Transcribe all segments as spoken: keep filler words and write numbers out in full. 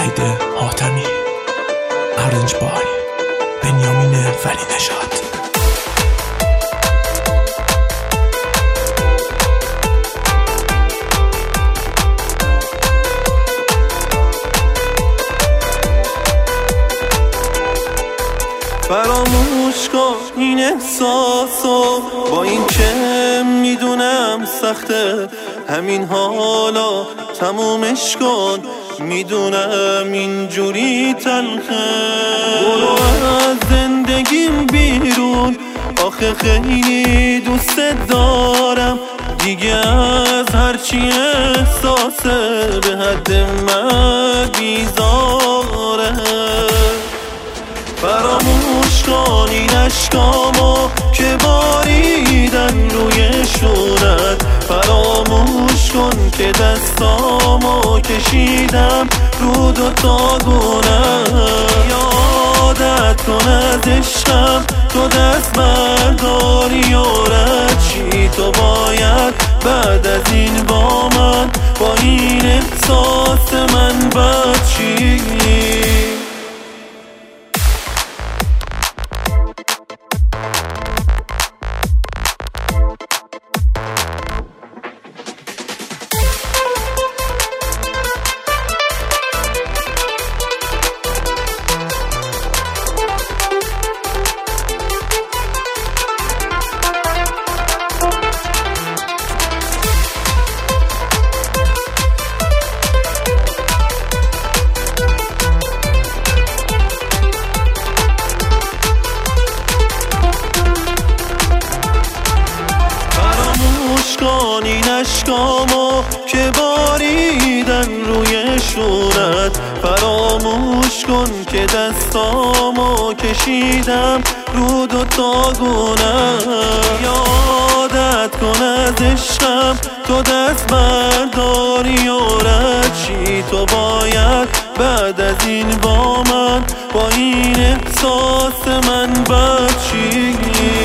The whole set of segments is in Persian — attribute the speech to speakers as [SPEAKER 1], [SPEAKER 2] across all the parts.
[SPEAKER 1] وحید حاتمی. ارنج بای بنیامین ولی نژاد.
[SPEAKER 2] فراموش کن این احساسو، با این که میدونم سخته، همین حالا تمومش کن، میدونم اینجوری تلخه. برو از زندگیم بیرون، آخه خیلی دوست دارم، دیگه از هرچی احساسه به حد من بیزاره. فراموش کن این عشقامو که باریدن روی شونت، فراموش کن که دستامو کشیدم رو دوتا گونت. یادت کن از عشقم تو دست برداری و رد چی، تو باید بعد از این با من با این احساس من بد چی. این عشقامو که باریدن روی شونت، فراموش کن که دستامو کشیدم رو دوتا گونت. یادت کن از عشقم تو دست برداری و رد چی، تو باید بعد از این با من با این احساس من بد چی.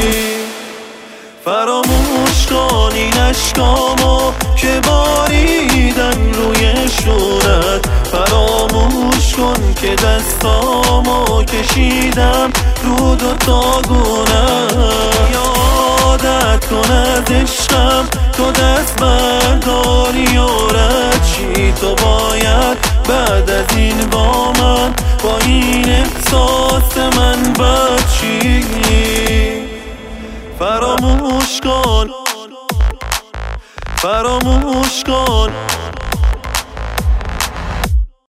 [SPEAKER 2] فراموش کن این عشقامو که باریدن روی شونت، فراموش کن که دستامو کشیدم رو دوتا گونت. یادت کن از عشقم تو دست برداری و رد چی، تو باید بعد از این با من با این احساس من بد چی. فراموش کن فراموش کن